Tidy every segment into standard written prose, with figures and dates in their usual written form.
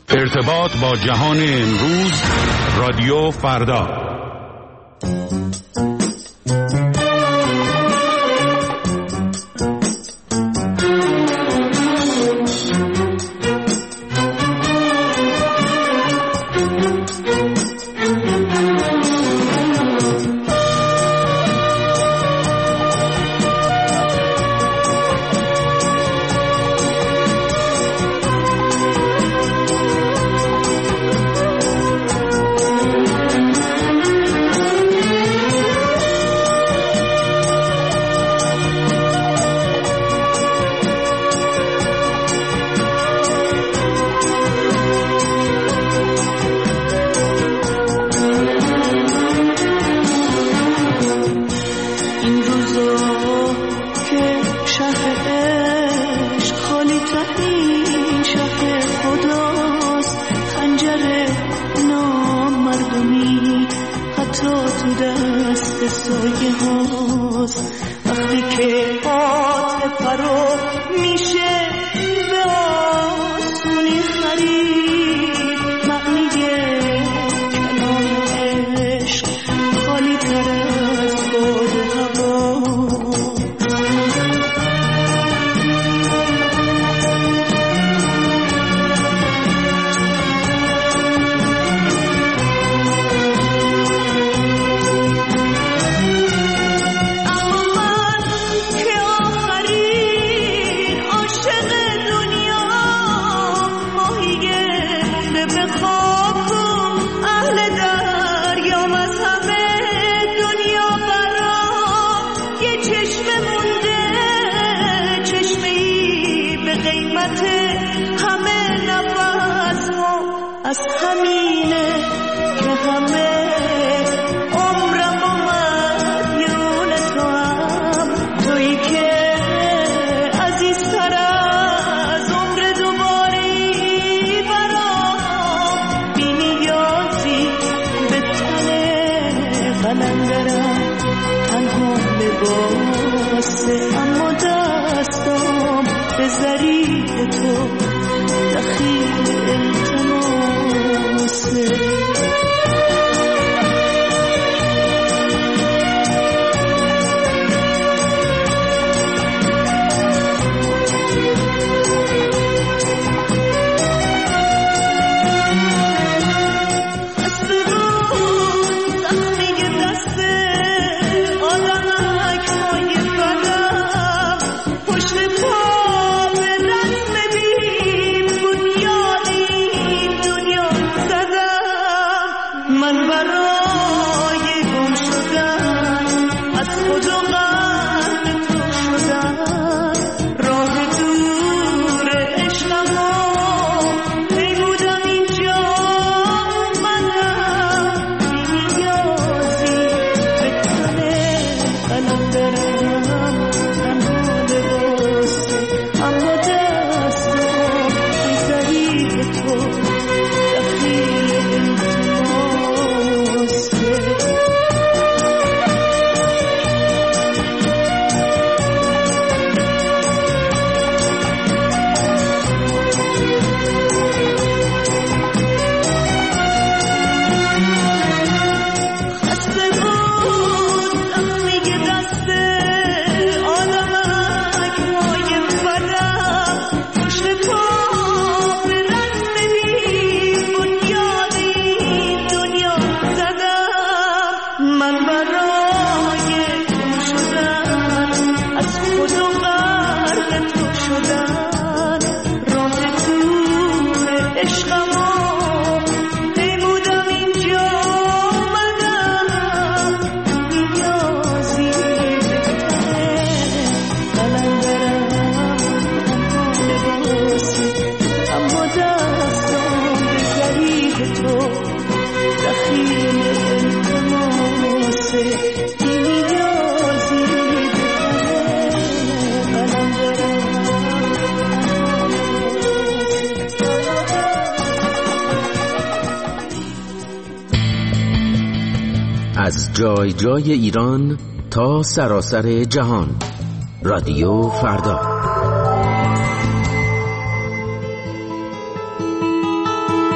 ارتباط با جهان امروز، رادیو فردا. از جای جای ایران تا سراسر جهان، رادیو فردا.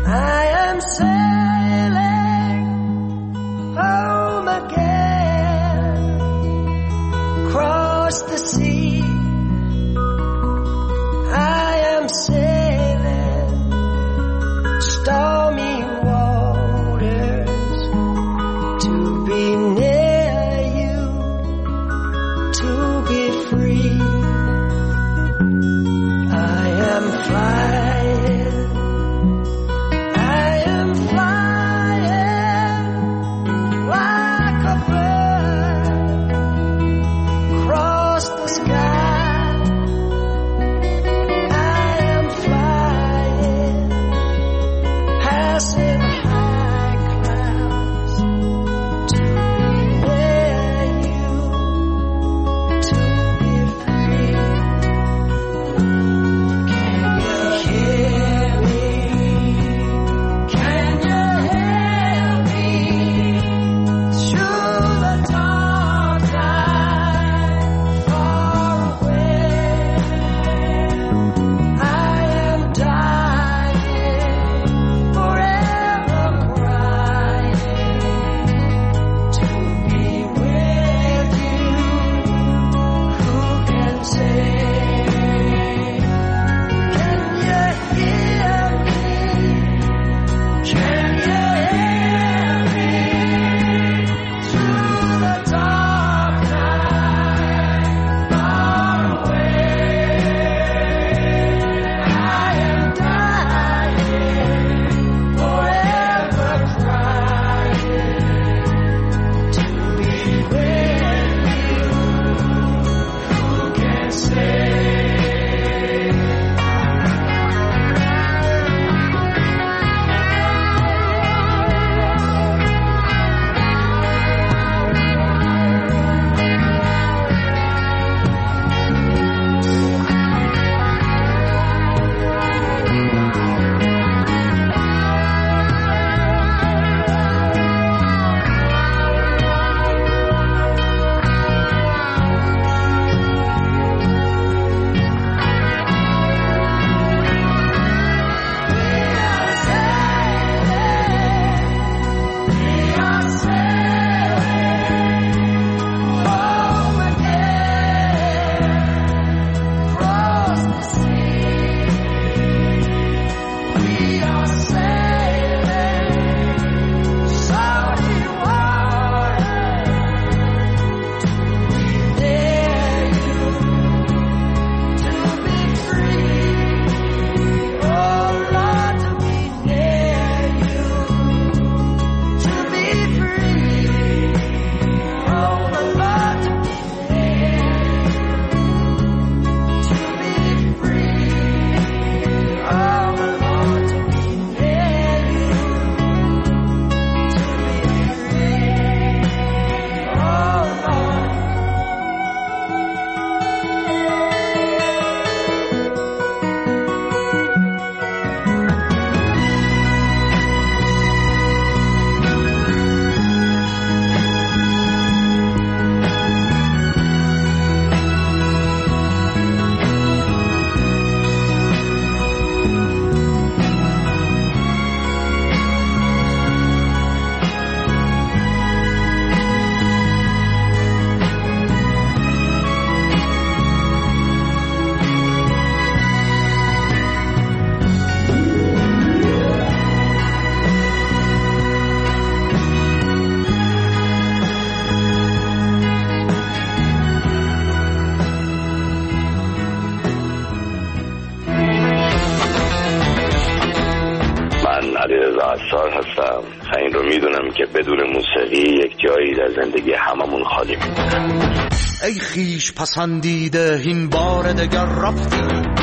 عطار هستم. این رو میدونم که بدون موسیقی یک جایی در زندگی هممون خالی میمونه. ای خیش پسندیده این بار دگر رفتی،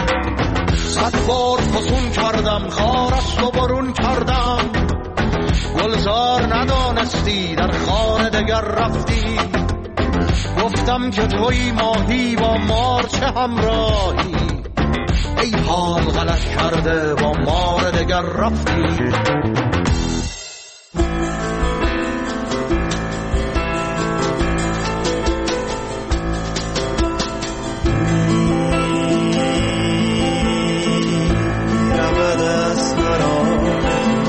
100 بار فسون کردم خارست و برون کردم، گلزار ندانستی در خانه دگر رفتی، گفتم که توی ماهی با مار چه همراهی، ای حال غلط کرده با مار دگر رفتی. دست مرا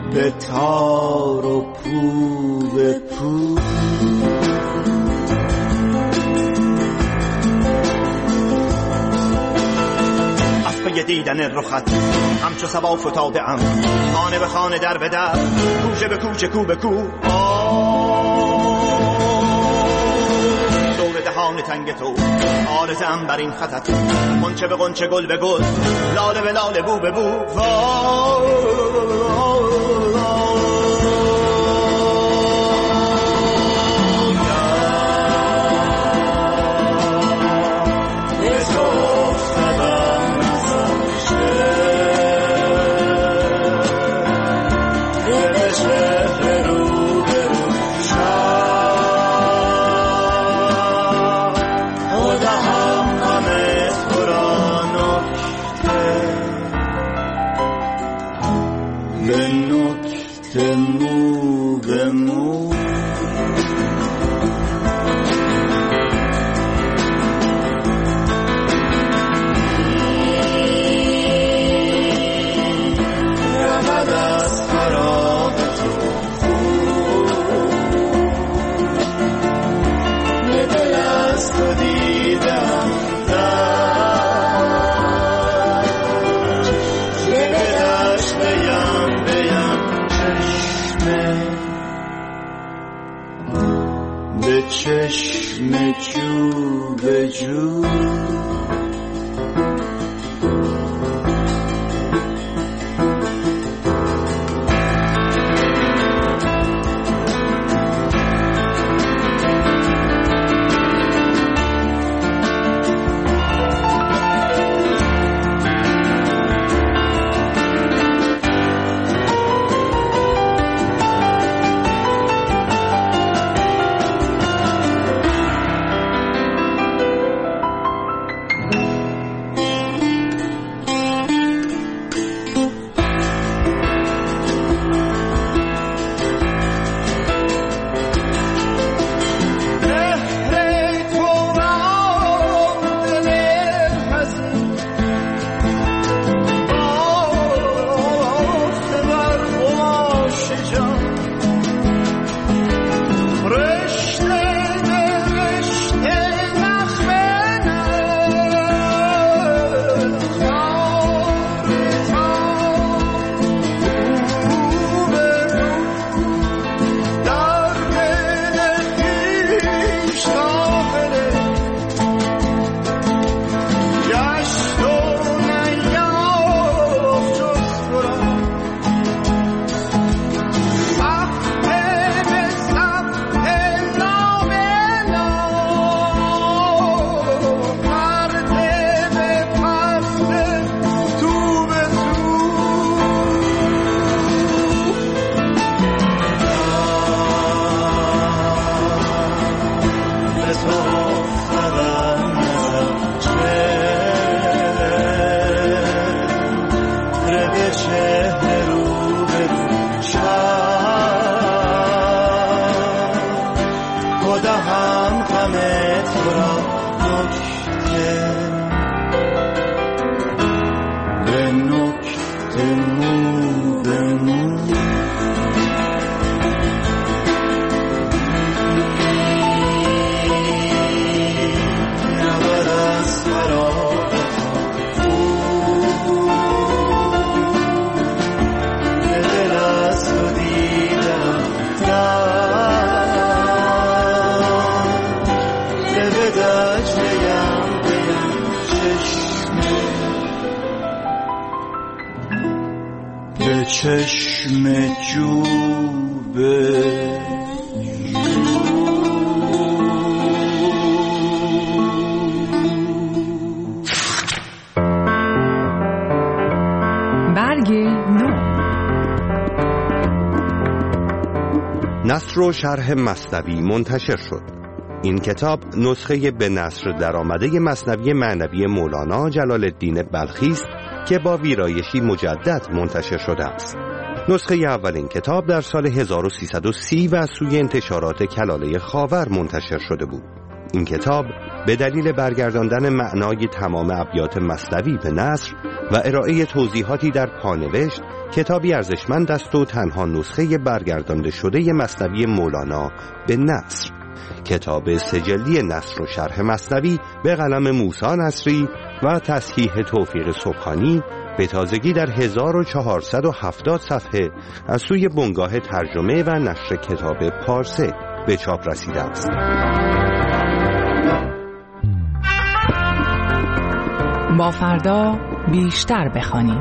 به تار و پو به پو. از پی دیدن رخت همچو صبا فتاده ام، خانه به خانه در به در، کوچه به کوچه کو به کو. دور دهان تنگ تو آرزه ام بر این خطت، غنچه به غنچه گل به گل، لاله به لاله بو به بو. چشم جو به جو. چشم جو به برگ نو. نثر و شرح مثنوی منتشر شد. این کتاب نسخه به نثر درآمده مثنوی معنوی مولانا جلال الدین بلخی است که با ویرایشی مجدد منتشر شده است. نسخه اول این کتاب در سال 1330 و سوی انتشارات کلاله خاور منتشر شده بود. این کتاب به دلیل برگرداندن معنای تمام ابیات مثنوی به نثر و ارائه توضیحاتی در پانوشت کتابی ارزشمند است و تنها نسخه برگردانده شده مثنوی مولانا به نثر. کتاب سجلی نثر و شرح مثنوی به قلم موسی نصری و تصحیح توفیق سبحانی به تازگی در 1470 صفحه از سوی بنگاه ترجمه و نشر کتاب پارسه به چاپ رسیده است. با فردا بیشتر بخوانیم.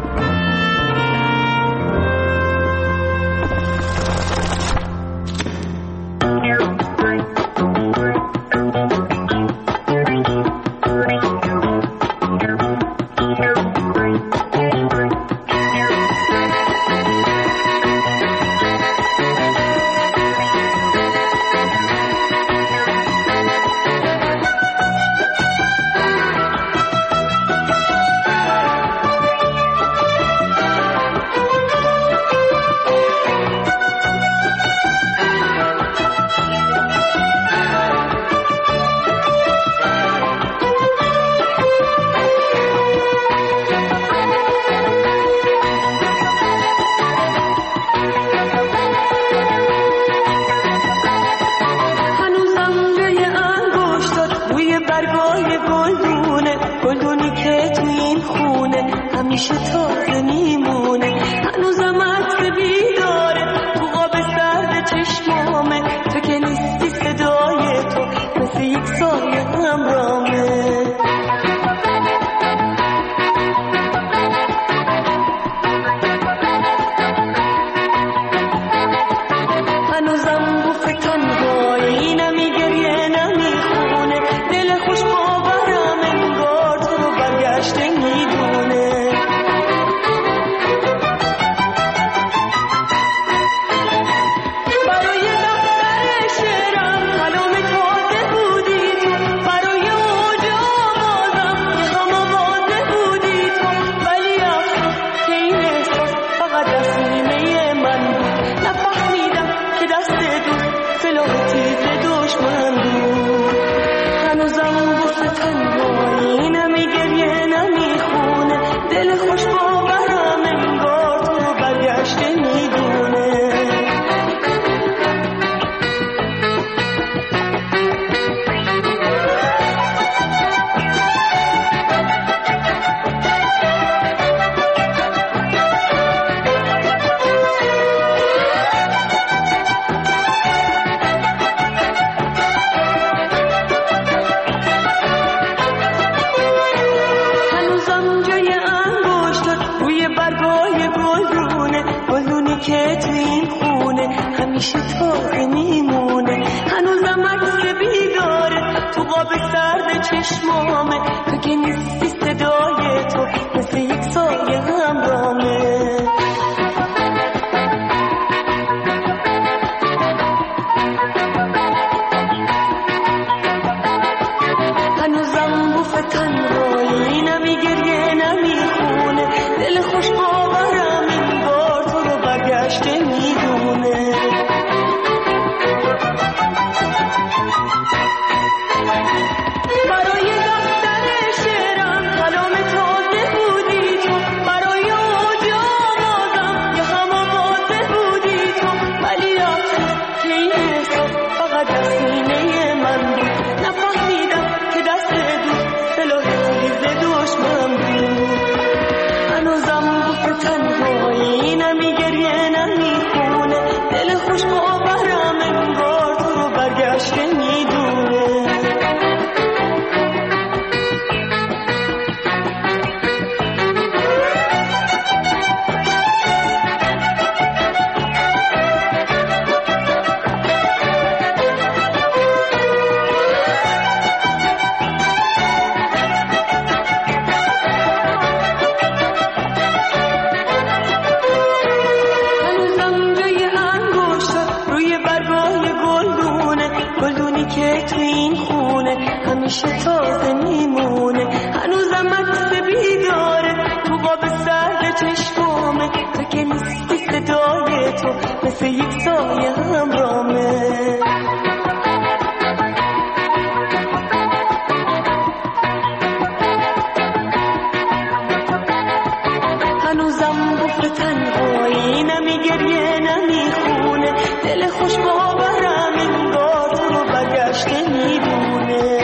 دل خوش باورم انگار تو رو بگشته میدونه.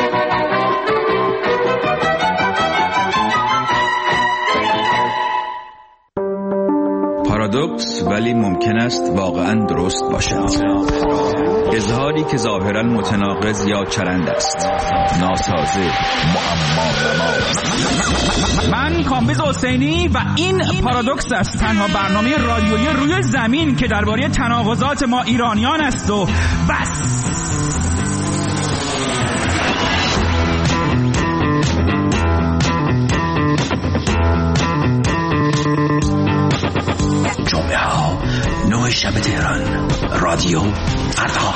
پارادوکس ولی ممکن است واقعا درست باشد. اظهاری که ظاهرا متناقض یا چرند است، ناسازه، معما. من کامبیز حسینی و این پارادوکس است، تنها برنامه رادیویی روی زمین که درباره تناقضات ما ایرانیان است و بس. جمعه ها 9 شب تهران، رادیو فردا.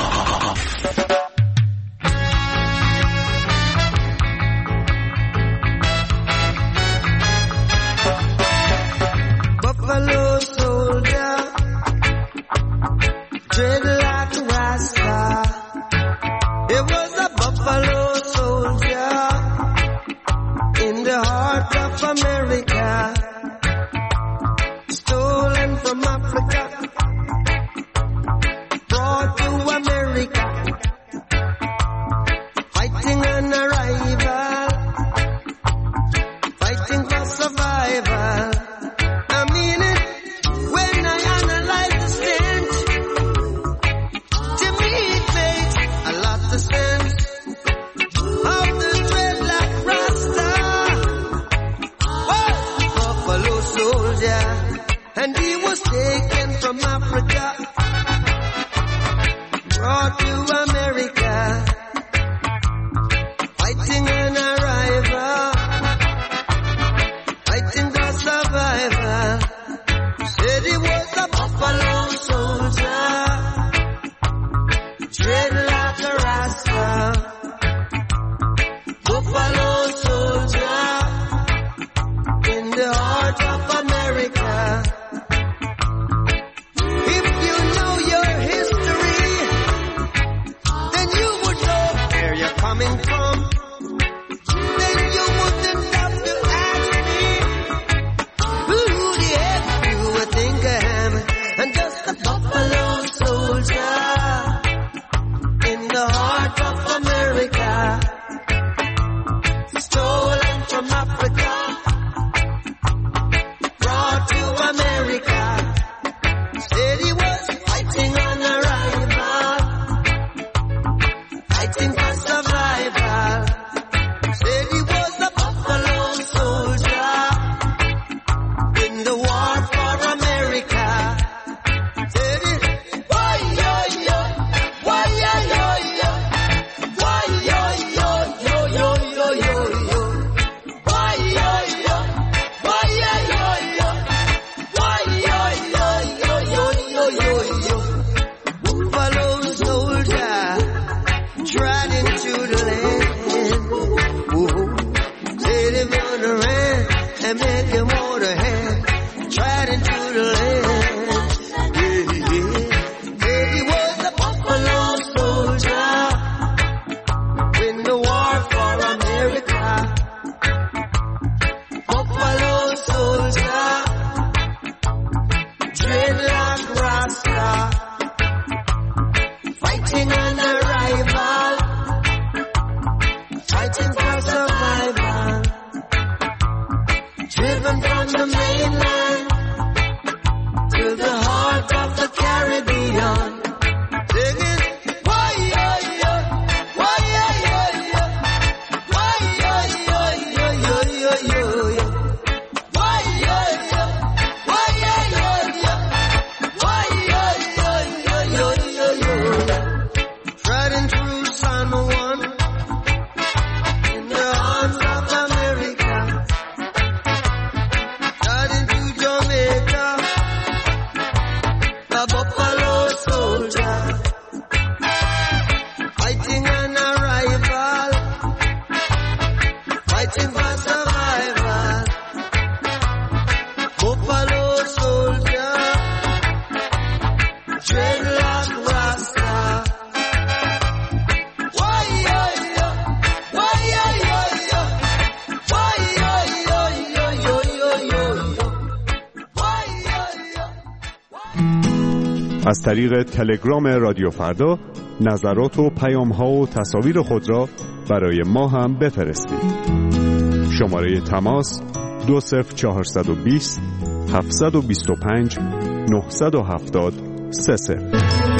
از طریق تلگرام رادیو فردا نظرات و پیام‌ها و تصاویر خود را برای ما هم بفرستید. شماره تماس 20420 725 970 30.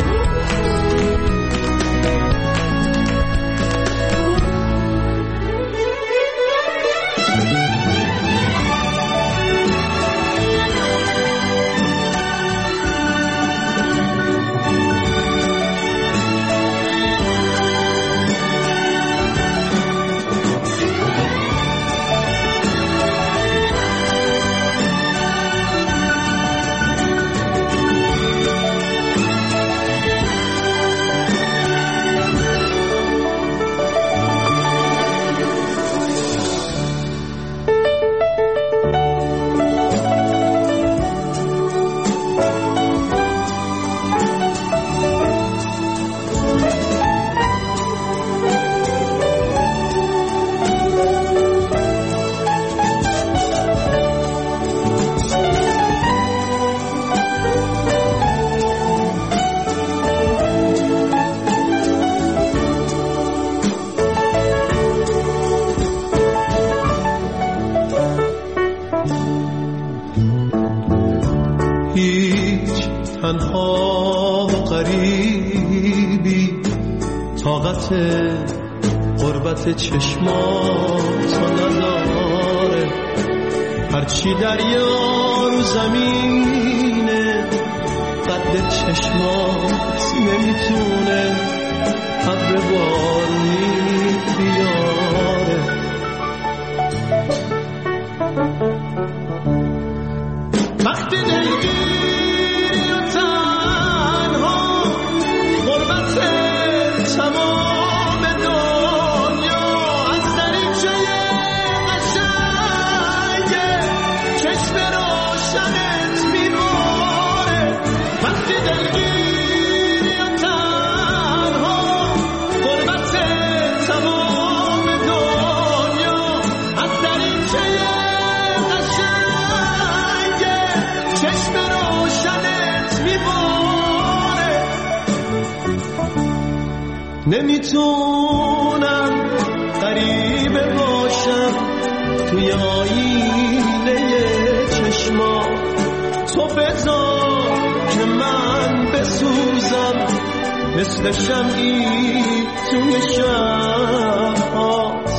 تنها و غریبی طاقت غربت چشماتو نداره، هرچی دریا رو زمینه قد چشمات نمیتونه ابر بارونی بیاره. وقتی دلگیری و تنها غربت تمام دنیا از دریچه قشنگه چشم روشنت میباره. وقتی دلگیری و تنها غربت تمام دنیا از دریچه چشم روشنت میباره. نمیتونم غریبه باشم توی آینه چشما، تو بذار که من بسوزم مثل شمعی توی شب‌هات.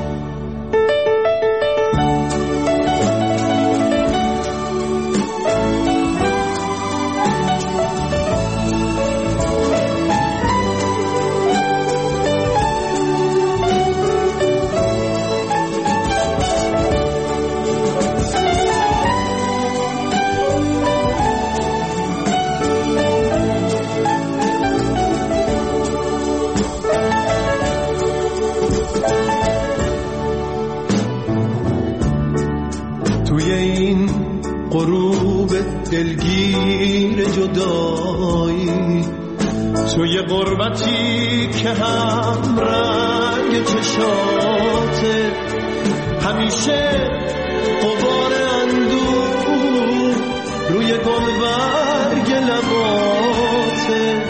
غروب دلگیر جدایی توی غربتی که هم رنگ چشاته، همیشه غبار اندوه روی گلبرگ لباته.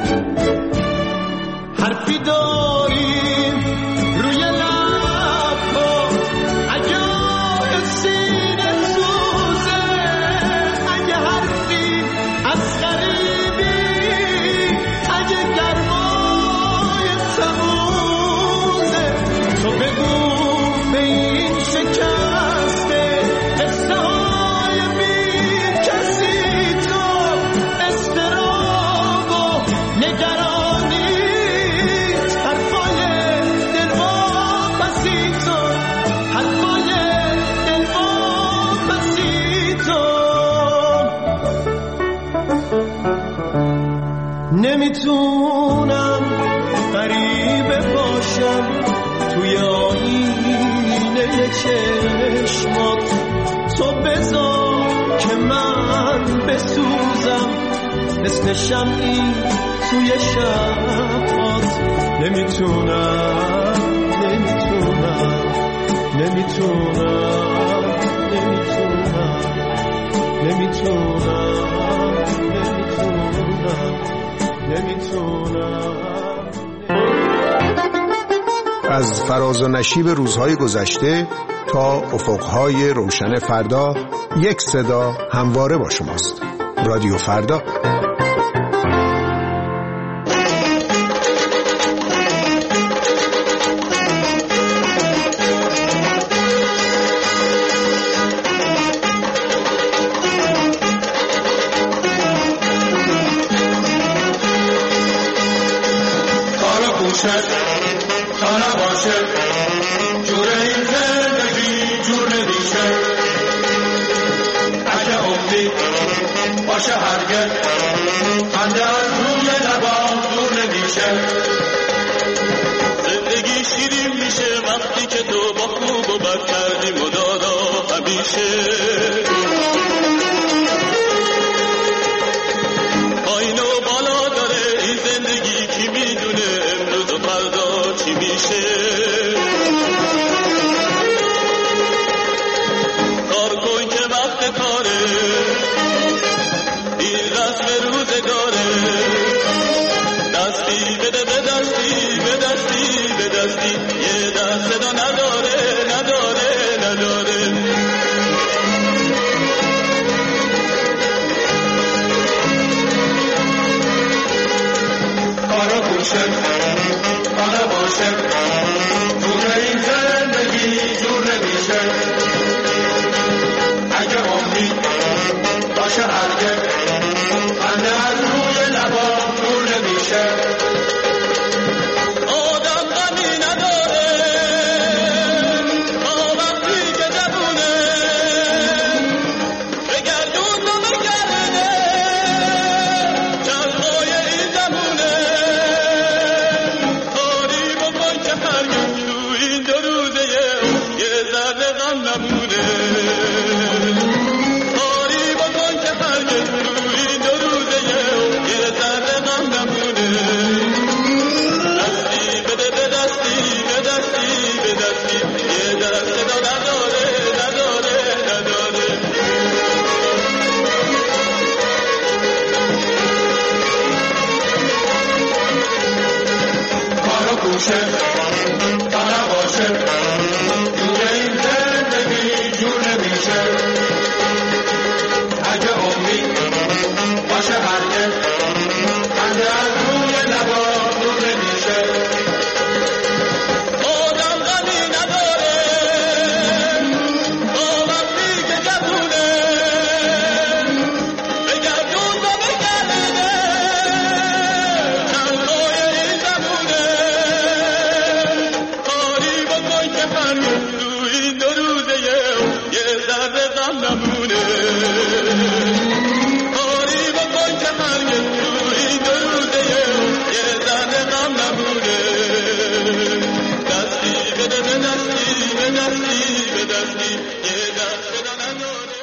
حرفی داریم روی لبها اگه سینه سوزه، اگه حرفی از غریبی اگه گرمای سموزه، تو بگو به این شکسته حسهای بی کسی تو اضطراب و نگرانی حرفای دلواپسی تو، حرفای دلواپسی تو. نمیتونم غریبه باشم توی آینه چشمات، تو بذار که من بسوزم مثل شمعی توی شب‌هات. نمیتونم نمیتونم نمیتونم نمیتونم نمیتونم نمیتونم نمیتونم. از فراز و نشیب روزهای گذشته تا افقهای روشن فردا، یک صدا همواره با شماست. رادیو فردا. تا نباشه جور این زندگی جور نمیشه، اگه امید باشه هرگز خنده از روی لبام دور نمیشه. زندگی شیرین میشه وقتی که تو با خوب و بد کردی مدادا همیشه. پایین و بالا داره این زندگی، کی میدونه امروز و فردا چی میشه. کار کن که وقت کاره، این رسم روزگاره. دستی بده به دستی، به دستی به دستی، یه دست صدا نداره نداره نداره. کارا گوشه کارا باشه جور این زندگی جور نمیشه، اگه امید باشه هرگز خنده از روی لبام دور نمیشه. آدم غمی نداره تا وقتی که جوونه، بگردون و بگرده چرخای این زمونه. کاری بکن که هرگز تو این دو روزه یه ذره غم نمونه. کاری بکن که هرگز تو این دو روزه یه ذره غم نمونه. دستی بده به دستی، به دستی به دستی، یه دست صدا نداره نداره نداره. کارا گوشه تا نباشه جور این زندگی جور نمیشه، اگه امید باشه هرگز خنده از روی لبا دور نمیشه. آدم غمی نداره تا وقتی که جوونه، بگردون و بگرده چرخای این زمونه. کاری بکن که هرگز تو این دو روزه یه ذره غم نمونه. کاری بکن که هرگز تو این دو روزه یه ذره غم نمونه. دستی بده به دستی، به دستی به دستی، یه دست صدا نداره.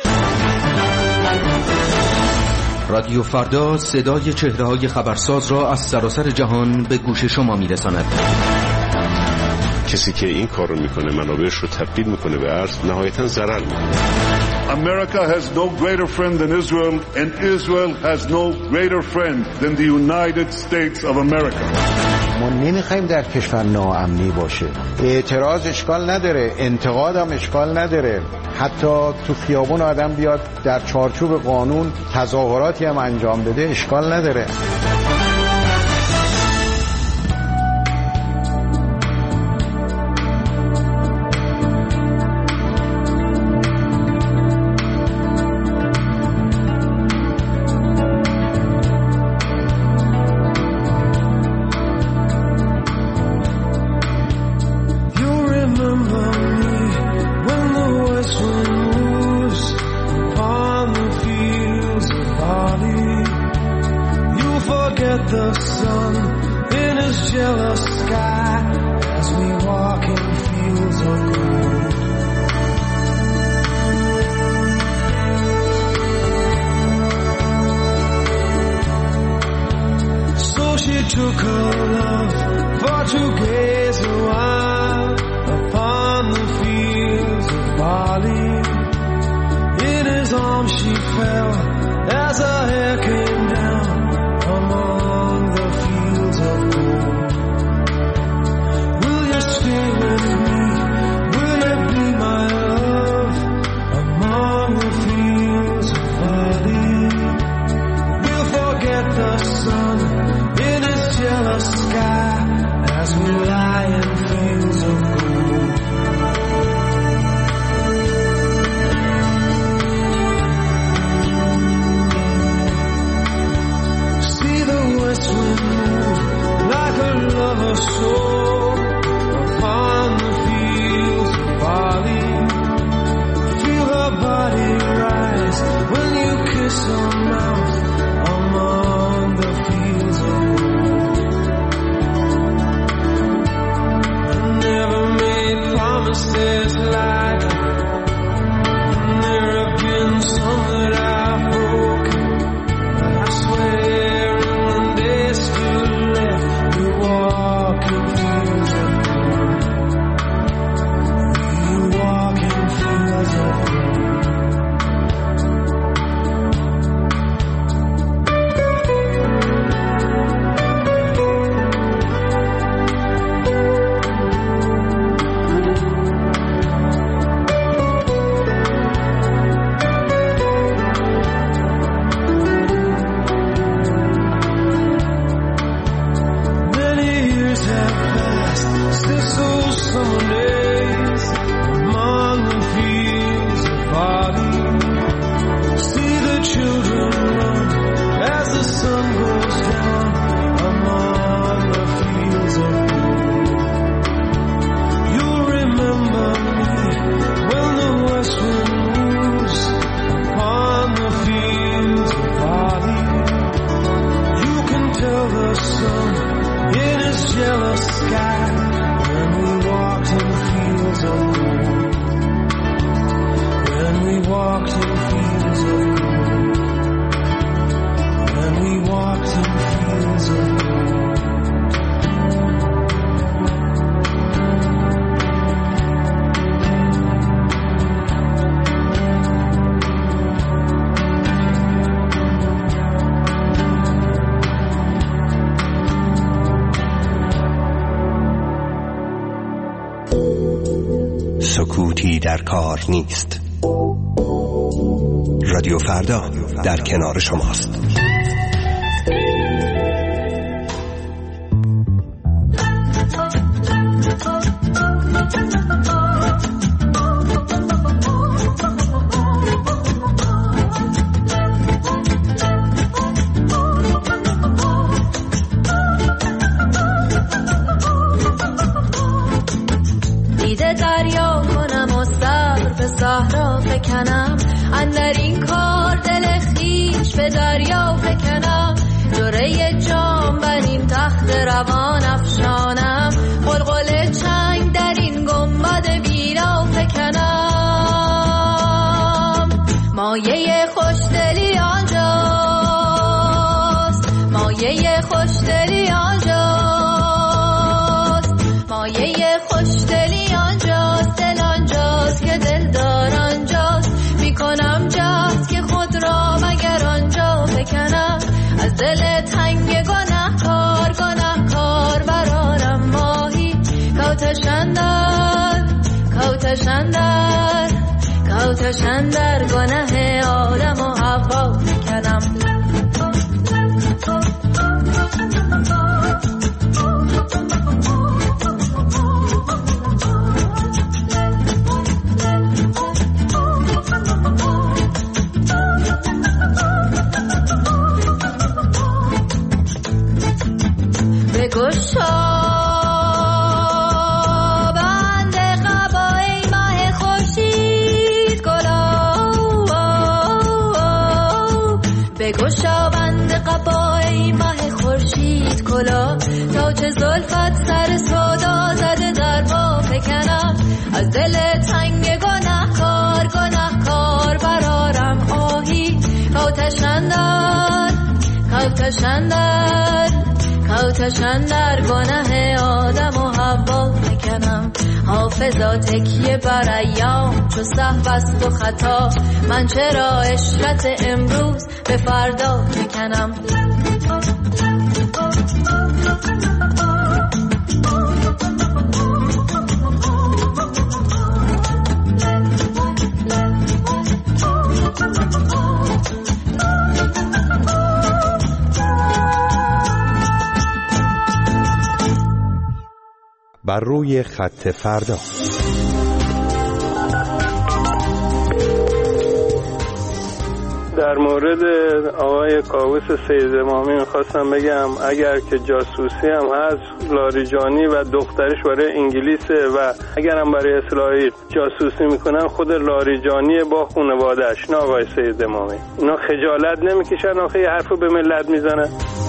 رادیو فردا صدای چهره‌های خبرساز را از سراسر جهان به گوش شما میرساند. کسی که این کار رو میکنه منابعش رو تبدیل میکنه به ارز، نهایتاً ضرر میکنه. America has no greater friend than Israel, and Israel has no greater friend than the United States of America. ما نمیخوایم در کشور ناامنی باشه. اعتراض اشکال نداره، انتقاد هم اشکال نداره، حتی تو خیابون آدم بیاد در چارچوب قانون تظاهراتی هم انجام بده اشکال نداره. She fell as her hair came down among the in his jealous sky as we lie in fields of gold. See the west wind move like a lover's soul upon the fields of barley. Feel her body rise when you kiss her mouth among the fields of gold. I never made promises like there have been some that I've broken, but I swear in one day still left to walk in fields of gold. We walk in fields of gold. Many years have passed since those summer days among the fields of barley. See the children run as the sun goes down among the fields of gold. You'll remember me when the west wind moves upon the fields of barley. You can tell the sun in his jealous sky when we walked in fields of gold. When we walked in fields of gold. When we walked in fields of gold. سکوتی در کار نیست. رادیو فردا در کنار شماست. دیده دریا کنم و صبر به صحرا فکنم، اندر این کار دل خویش به دریا فکنم. جرعه جام بر این تخت روان افشانم، قلقل چنگ در این گنبد بیرا فکنم. مایه خوشدلی آنجاست، مایه خوشدلی آنجاست، مایه خوشدلی آنجاست، دل آنجاست که دلدار آنجاست. میکنم جهد که خود را مگر آنجا بکنم، از دل تنگ گنهکار گنهکار برارم ماهی. کوتشندر کوتشندر کوتشندر گنه آدم و حوا بکنم. بگشا بند قبای ماه خورشید گلا، بگشا بند قبای ماه خورشید کلا، تا چه زلفت سر سودا زده در پا فکنم. از دل تنگ گنهکار گنهکار برارم آهی. کوتشندر کوتشندر کوتشندر گنه آدم و حوا فکنم. حافظا تکیه بر ایام چو سهو است و خطا، من چرا عشرت امروز به فردا فکنم. بر روی خط فردا. در مورد آقای کاووس سید امامی میخواستم بگم اگر که جاسوسی هم هست، لاریجانی و دخترش برای انگلیسه و اگر هم برای اسرائیل جاسوسی میکنن خود لاریجانی با خانواده‌اش، نه آقای سید امامی. اینا خجالت نمیکشن آخه یه حرفو به ملت میزنن؟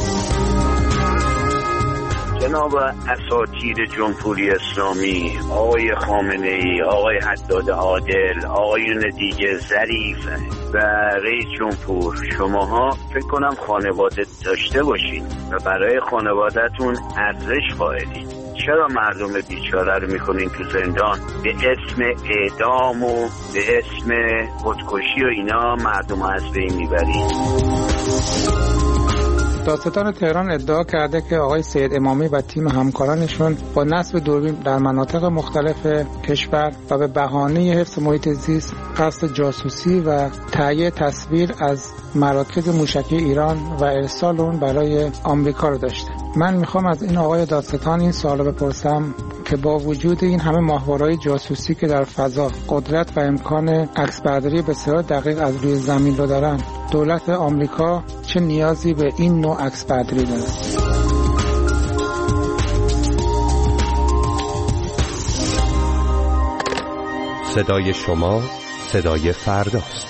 جناب اساطیر جمهوری اسلامی، آقای خامنه‌ای، آقای حداد عادل، آقایون دیگه ظریف و رئیس جمهور، شماها فکر کنم خانواده داشته باشید و برای خانواده‌تون ارزش قائلید. چرا مردم بیچاره رو میکنین تو زندان؟ به اسم اعدام و به اسم خودکشی و اینا مردم از بین میبرید. دادستان تهران ادعا کرده که آقای سید امامی و تیم همکارانشون با نصب دوربین در مناطق مختلف کشور و به بهانه حفظ محیط زیست قصد جاسوسی و تهیه تصویر از مراکز موشکی ایران و ارسال اون برای آمریکا رو داشته. من میخوام از این آقای دادستان این سوالو بپرسم که با وجود این همه ماهواره‌های جاسوسی که در فضا قدرت و امکان عکسبرداری بسیار دقیق از روی زمین رو دارن، دولت آمریکا چه نیازی به این نوع عکسبرداری داره؟ صدای شما صدای فرداست.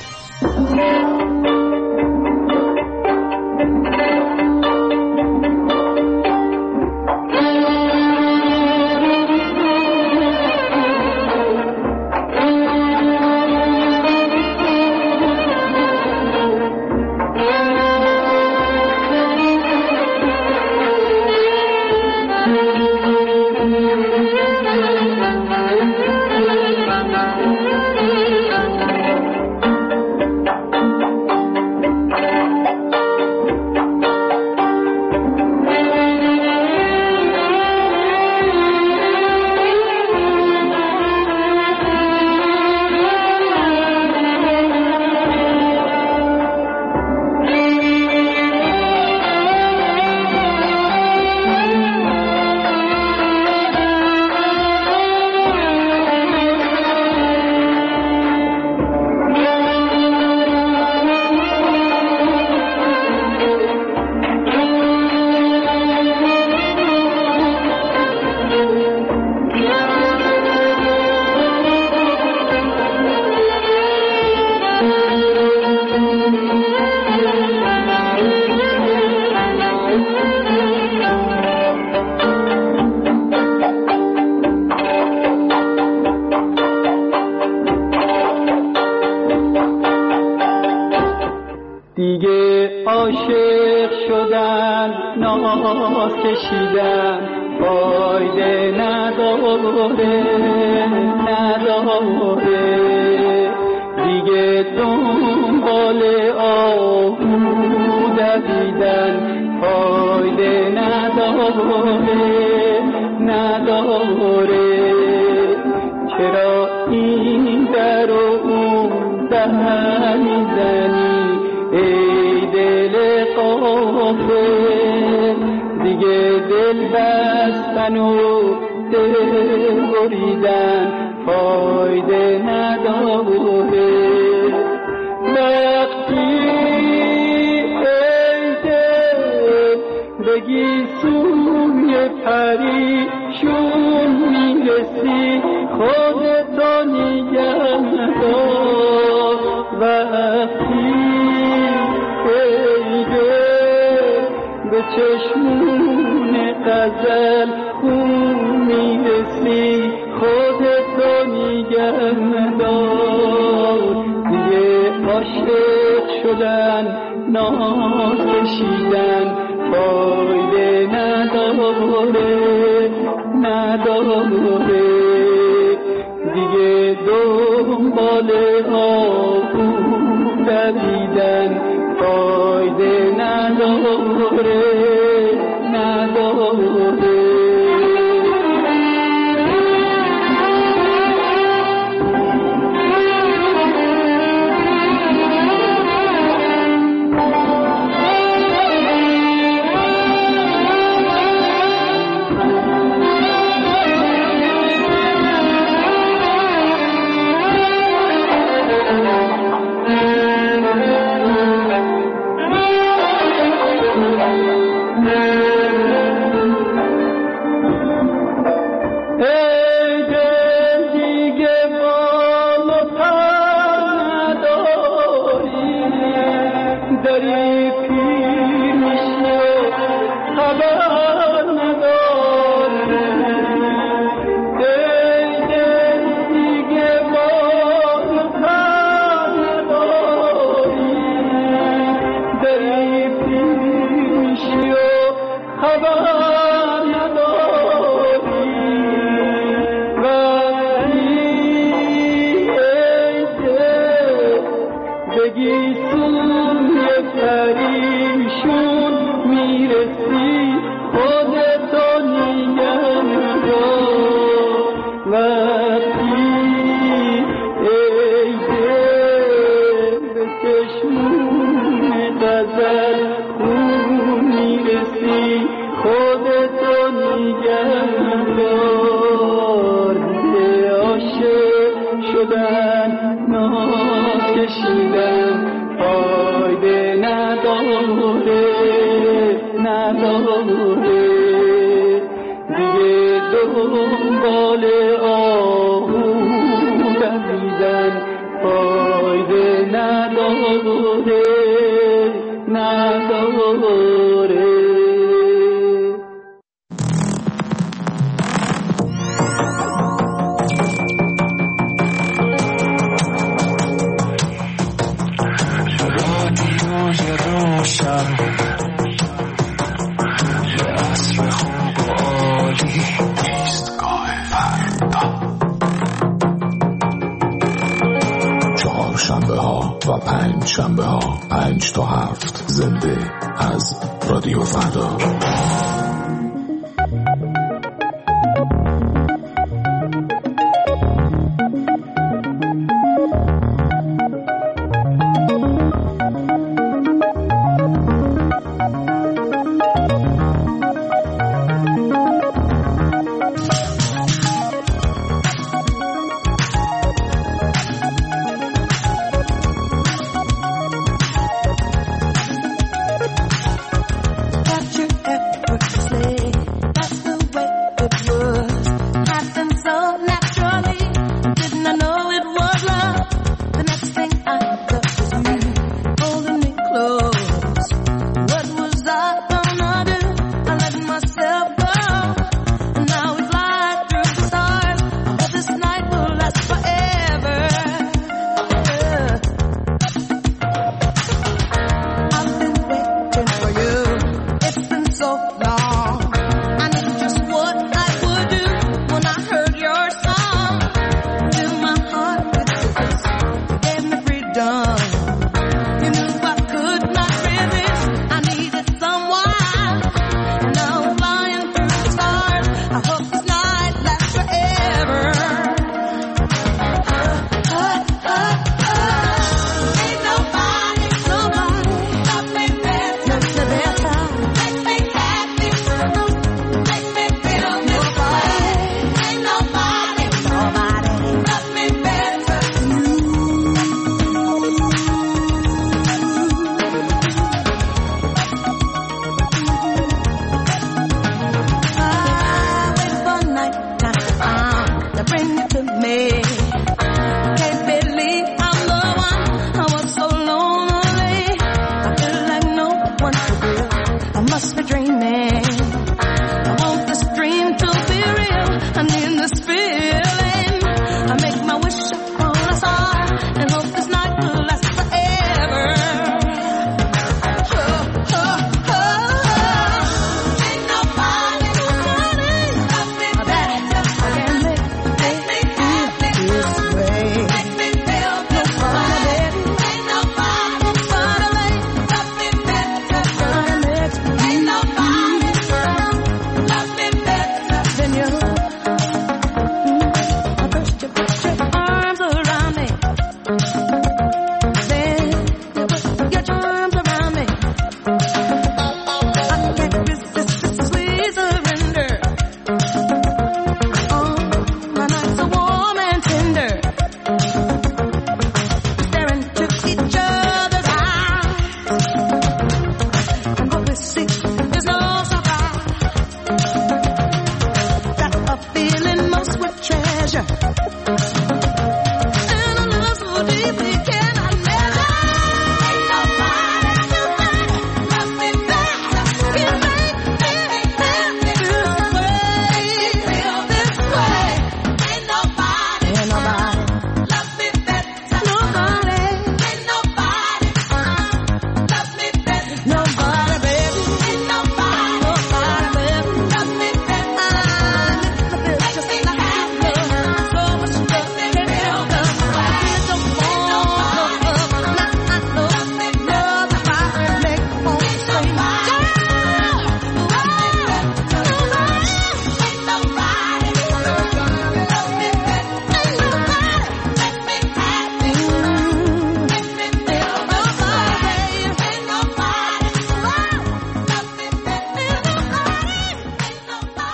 و 5 شنبه ها 5 تا 7 زنده از رادیو فردا.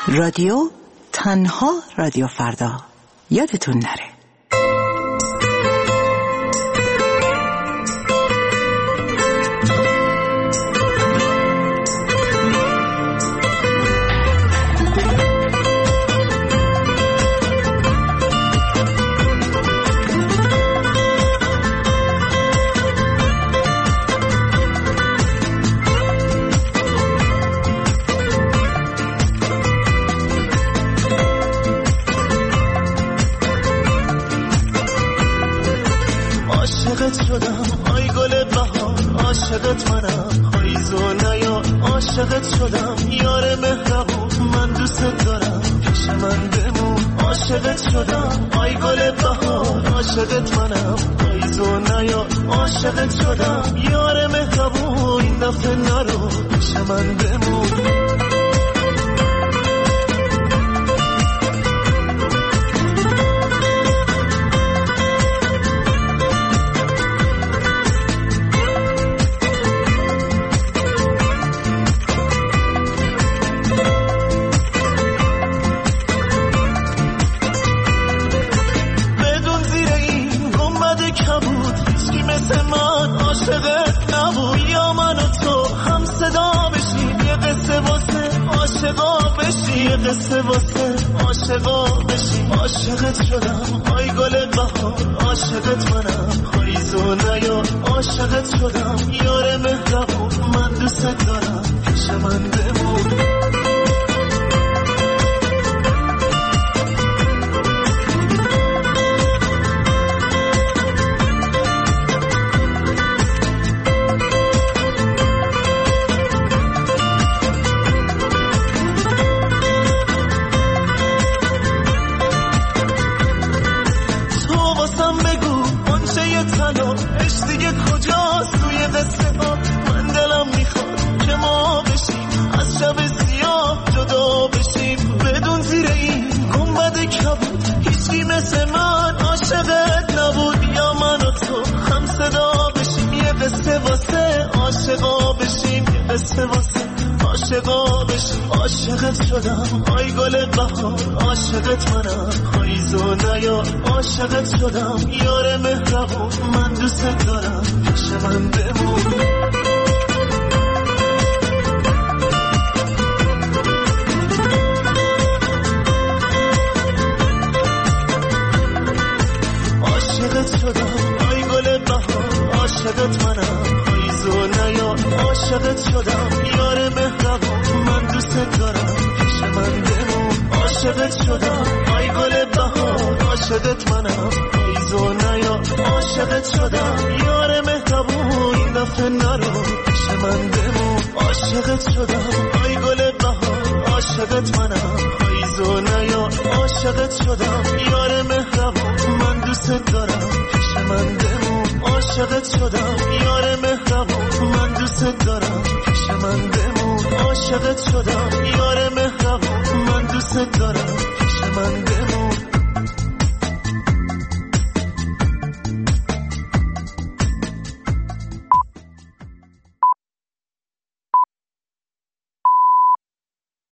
رادیو تنها رادیو فردا، یادتون نره. عاشقت منم پاییز و نیا، عاشقت شدم یار مهربون، من دوست دارم پیش من بمون. عاشقت شدم آی گل بهار، عاشقت منم پاییز و نیا، عاشقت شدم یار مهربون، این دفعه نرو پیش من بمون. قصه واسه عاشقا بشی. عاشقت شدم آی گل بهار، عاشقت منم پاییز و نیا، عاشقت شدم یار مهربون، من دوست دارم پیش من بمون. عاشقت شدم آی گل بهار، عاشقت منم پاییز و نیا، عاشقت شدم یار مهربون، من دوست دارم پیش من بمون. عاشقت شدم آی گل بهار، عاشقت منم پاییز و نیا، عاشقت شدم یار مهربون، من دوست دارم پیش من بمون. عاشقت شدم آی گل بهار، عاشقت منم پاییز و نیا، عاشقت شدم یار مهربون، این دفعه نرو پیش من بمون. عاشقت شدم آی گل بهار، عاشقت منم پاییز و نیا، عاشقت شدم یار مهربون، من دوست دارم پیش من بمون. عاشقت شدم یار مهربون، من دوست دارم پیش من بمون. عاشقت شدم یار مهربون، من دوست دارم پیش من بمون.